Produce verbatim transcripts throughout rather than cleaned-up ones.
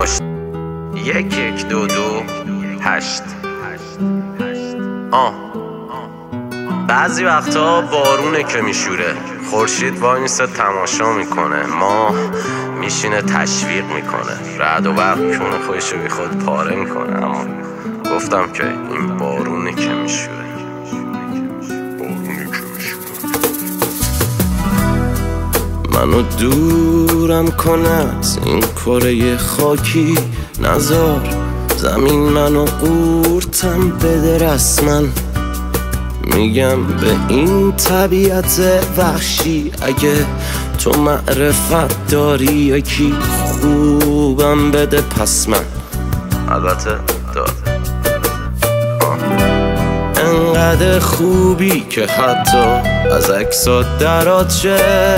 یک یک دو دو هشت. آه بعضی وقتا بارونه که میشوره، خورشید وایسه تماشا میکنه، ماه میشینه تشویق میکنه، رعد و برق کون خودشو بی خود پاره میکنه. اما گفتم که این بارونه که میشوره، بارونه که میشوره. منو دورم کن از این کره خاکی، نزار زمین منو قورتم بده رسمن. میگم به این طبیعت وحشی اگه تو معرفت داری یکی خوبم بده پس من البته داد. انقدر خوبی که حتی از عکسات درات شه،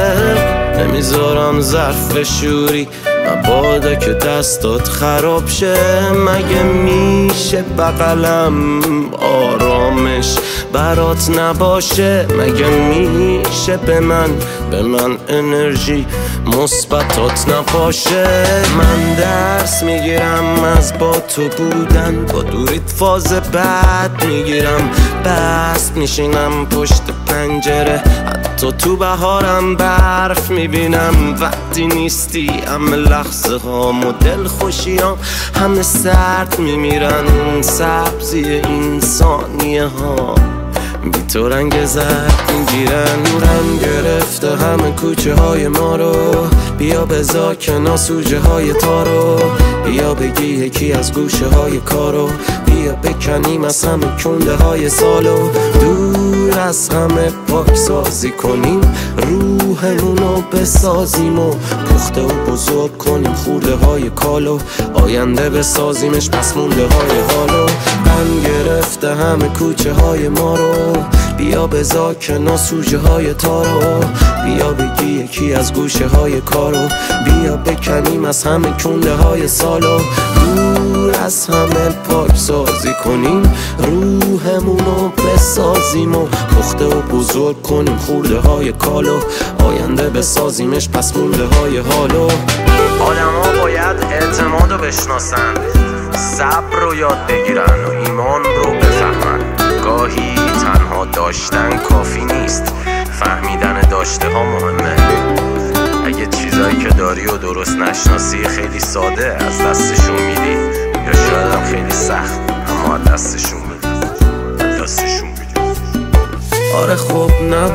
نمیذارم ظرف بشوری مبادا که دستات خراب شه. مگه میشه بغلم آرامش برات نباشه؟ مگه میشه به من به من انرژی مثبتات نباشه؟ من درس میگیرم از با تو بودن، با دوریت فاز بعد میگیرم، بست میشینم پشت پنجره، حتی تو بهارم برف میبینم. وقتی نیستی همه لحظه ها مدل خوشیام همه سرد میمیرن، سبزی این ثانیه ها بی تو رنگ زرد میگیرن. نورم گرفته همه کوچه های ما رو، بیا بذار کنار سوژه های تارو، بیا بگی یکی از گوشه های کارو، بیا بکنیم از همه کنده های سالو، دور از همه پاک سازی کنیم، روحمونو بسازیم و پخته و بزرگ کنیم خورده های کالو، آینده بسازیمش پس مونده های حالو. من گرفته همه کوچه های ما رو، بیا بذار کنار سوژه های تارو، بیا بگی یکی از گوشه های کارو، بیا بکنیم از همه کنده های سالو، دور از همه پاک سازی کنیم، روحمونو بسازیم و پخته و بزرگ کنیم خورده های کالو، آینده بسازیمش پس مونده های حالو. آدم ها باید اعتماد رو بشناسن، صبر رو یاد بگیرن و ایمان رو بفهمن. گاهی تنها داشتن کافی نیست، فهمیدن داشته ها مهمه. اگه چیزایی که داری و درست نشناسی خیلی ساده از دستشون میدی، یا شاید هم خیلی سخت اما از دستشون میدی از دستشون میدی. آره خب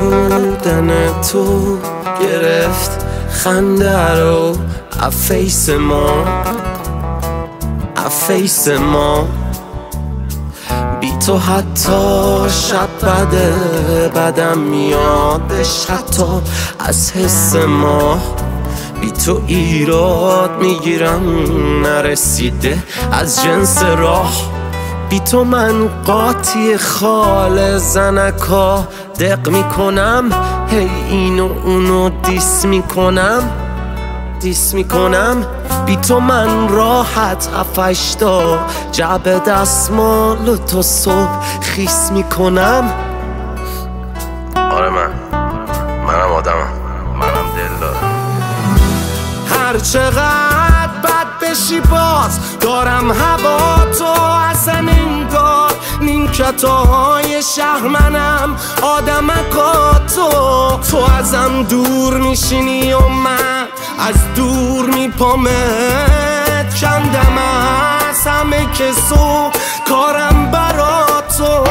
نبودن تو گرفت خنده رو افیس ما افیس ما بی تو حتی شب بده بدم میادش حتی از حس ما. بی تو ایراد میگیرم نرسیده از جنس راه، بی تو من قاطی خال زنکا دق میکنم، هی اینو اونو دیس میکنم دیس میکنم. بی تو من راحت هفشتا جعب دستمال تو صبح خیس میکنم. آره من منم آدمم، منم دل دارم. هر چقدر بد بشی باز دارم هوا تو، اصلا انگار نیمکتای شهر منم آدمکا تو. تو ازم دور میشینی و من از دور میپامت کندم از همه کسو کارم برا تو.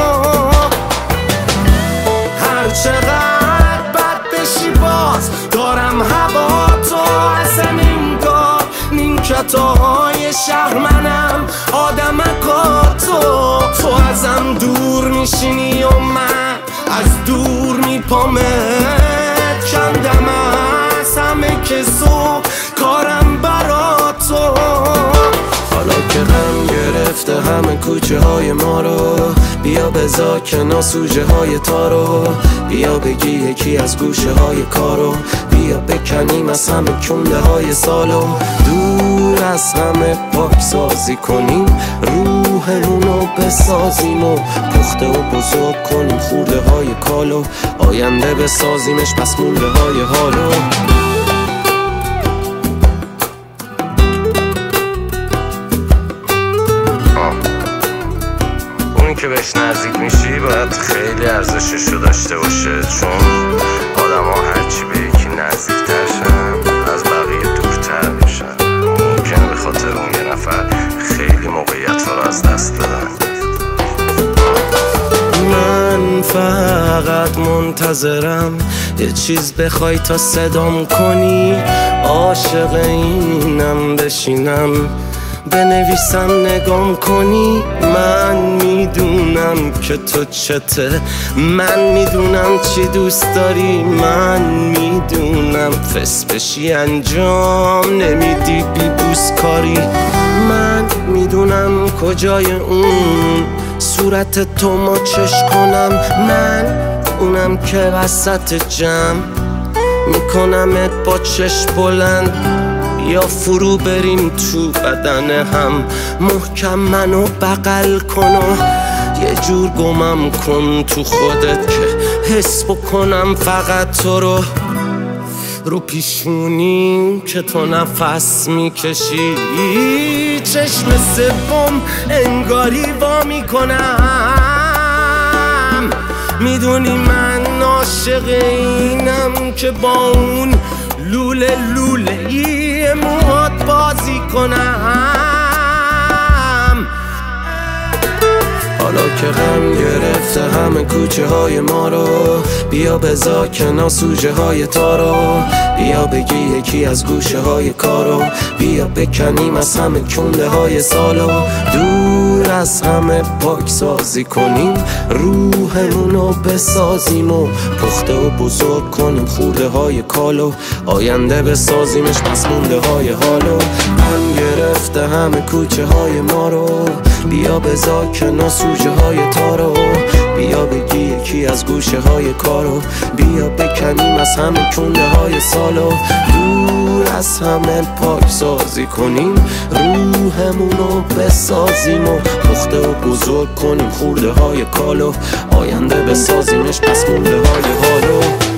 هر چقدر بد بشی باز دارم هوا تو، اصلا انگار نیمکتای شهر منم آدمکا تو. تو ازم دور میشینی و من از دور میپامت کندم از همه کسو کارم برا تو. حالا که غم گرفته همه کوچه های ما رو، بیا بذار کنار سوژه های تارو، بیا بگی یکی از گوشه های کارو، بیا بکنیم از همه کنده های سالو، دور از همه پاک سازی کنیم، روحمونو بسازیم و پخته و بزرگ کنیم خورده های کالو، آینده بسازیمش پس مونده های حالو. بهش نزدیک میشی باید خیلی ارزششو داشته باشه، چون آدم ها هرچی به یکی نزدیکتر شن از بقیه دورتر میشن. ممکنه به خاطر اون یه نفر خیلی موقعیت ها رو از دست بدن. من فقط منتظرم یه چیز بخوای تا صدام کنی، عاشق اینم بشینم بنویسم نگام کنی. من میدونم که تو چته، من میدونم چی دوست داری، من میدونم فس بشی انجام نمیدی بی بوس کاری. من میدونم کجای اون صورت تو مچش کنم، من اونم که وسط جمع میکنمت با چش بلند، یا فرو بریم تو بدن هم محکم منو بغل کن و یه جور گمم کن تو خودت که حس بکنم فقط تو رو. رو پیشونی که تو نفس میکشی، چشم سوم انگاری وا میکنم. میدونی من عاشق اینم که با اون لوله لوله یه موهات بازی کنم. حالا که غم گرفته همه کوچه های ما رو، بیا بذار کنار سوژه های تارو، بیا بگی یکی از گوشه های کارو، بیا بکنیم از همه کنده های سالو، دور از همه پاک سازی کنیم روحمونو بسازیم و پخته و بزرگ کنیم خورده های کالو، آینده بسازیمش پس مونده های حالو. من گرفته همه کوچه های ما رو، بیا بذار کنار سوژه های تارو، بیا بگی یکی از گوشه های کارو، بیا بکنیم از همه کنده های سالو، دور از همه پاک سازی کنیم روحمونو بسازیم و پخته و بزرگ کنیم خورده های کالو، آینده بسازیمش پس مونده های حالو.